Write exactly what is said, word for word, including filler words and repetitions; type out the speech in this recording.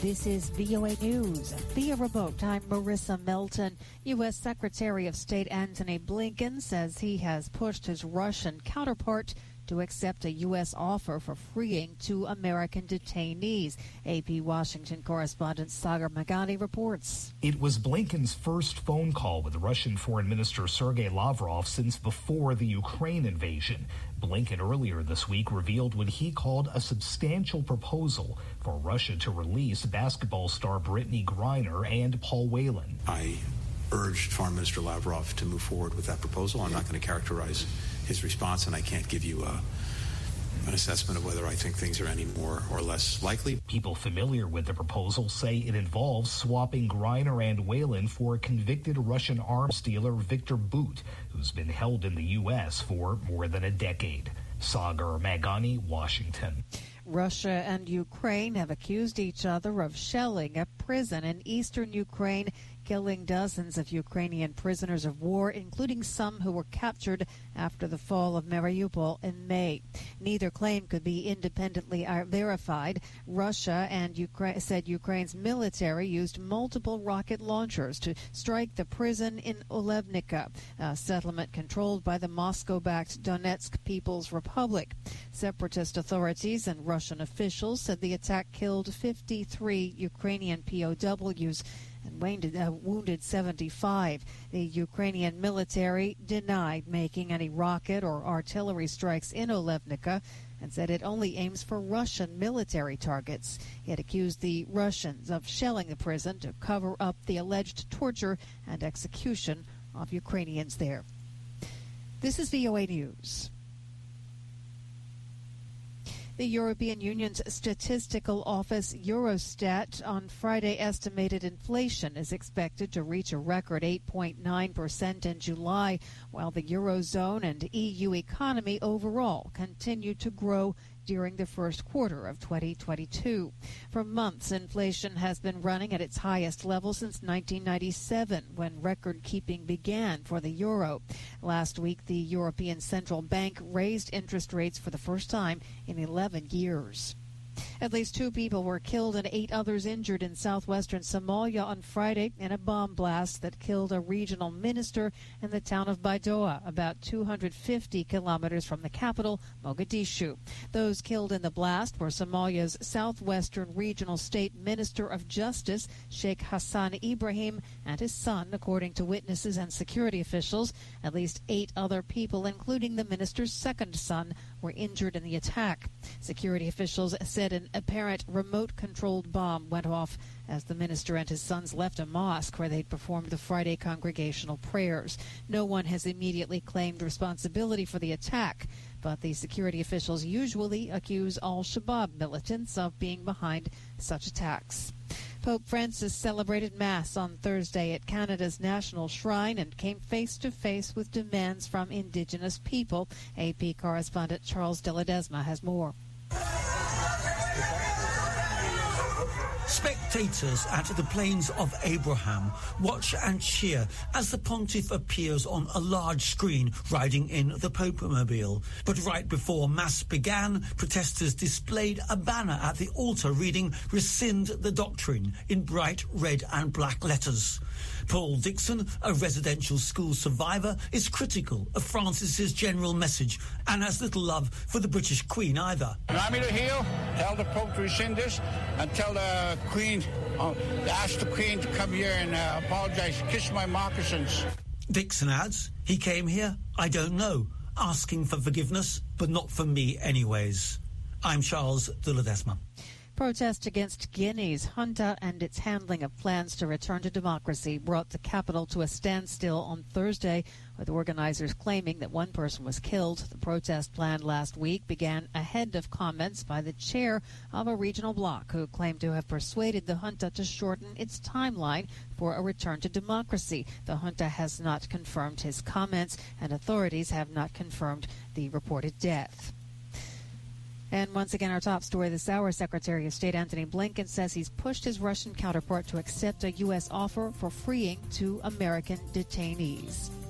This is V O A News. Via remote, I'm Marissa Melton. U S. Secretary of State Antony Blinken says he has pushed his Russian counterpart to accept a U S offer for freeing two American detainees. A P Washington correspondent Sagar Meghani reports. It was Blinken's first phone call with Russian Foreign Minister Sergei Lavrov since before the Ukraine invasion. Blinken earlier this week revealed what he called a substantial proposal for Russia to release basketball star Brittany Griner and Paul Whelan. I urged Foreign Minister Lavrov to move forward with that proposal. I'm not going to characterize his response, and I can't give you a, an assessment of whether I think things are any more or less likely. People familiar with the proposal say it involves swapping Griner and Whelan for convicted Russian arms dealer Victor Bout, who's been held in the U S for more than a decade. Sagar Meghani, Washington. Russia and Ukraine have accused each other of shelling a prison in eastern Ukraine, killing dozens of Ukrainian prisoners of war, including some who were captured after the fall of Mariupol in May. Neither claim could be independently verified. Russia and Ukraine said Ukraine's military used multiple rocket launchers to strike the prison in Olevnica, a settlement controlled by the Moscow-backed Donetsk People's Republic. Separatist authorities and Russian officials said the attack killed fifty-three Ukrainian P O Ws and wounded, uh, wounded seventy-five. The Ukrainian military denied making any rocket or artillery strikes in Olevnica and said it only aims for Russian military targets. It accused the Russians of shelling the prison to cover up the alleged torture and execution of Ukrainians there. This is V O A News. The European Union's statistical office, Eurostat, on Friday estimated inflation is expected to reach a record eight point nine percent in July, while the Eurozone and E U economy overall continue to grow during the first quarter of twenty twenty-two. For months, inflation has been running at its highest level since nineteen ninety-seven, when record-keeping began for the euro. Last week, the European Central Bank raised interest rates for the first time in eleven years. At least two people were killed and eight others injured in southwestern Somalia on Friday in a bomb blast that killed a regional minister in the town of Baidoa, about two hundred fifty kilometers from the capital, Mogadishu. Those killed in the blast were Somalia's southwestern regional state minister of justice, Sheikh Hassan Ibrahim, and his son, according to witnesses and security officials. At least eight other people, including the minister's second son, were injured in the attack. Security officials said an apparent remote-controlled bomb went off as the minister and his sons left a mosque where they'd performed the Friday congregational prayers. No one has immediately claimed responsibility for the attack, but the security officials usually accuse al-Shabaab militants of being behind such attacks. Pope Francis celebrated Mass on Thursday at Canada's National Shrine and came face-to-face with demands from Indigenous people. A P correspondent Charles de Ledesma has more. Spectators at the Plains of Abraham watch and cheer as the pontiff appears on a large screen riding in the Pope-mobile. But right before Mass began, protesters displayed a banner at the altar reading "Rescind the Doctrine" in bright red and black letters. Paul Dixon, a residential school survivor, is critical of Francis's general message and has little love for the British Queen either. I'm here, tell the Pope to rescind this and tell the Queen, uh, ask the Queen to come here and uh, apologise, kiss my moccasins. Dixon adds, he came here, I don't know, asking for forgiveness, but not for me anyways. I'm Charles de Ledesma. Protest against Guinea's junta and its handling of plans to return to democracy brought the capital to a standstill on Thursday, with organizers claiming that one person was killed. The protest planned last week began ahead of comments by the chair of a regional bloc who claimed to have persuaded the junta to shorten its timeline for a return to democracy. The junta has not confirmed his comments, and authorities have not confirmed the reported death. And once again, our top story this hour, Secretary of State Antony Blinken says he's pushed his Russian counterpart to accept a U S offer for freeing two American detainees.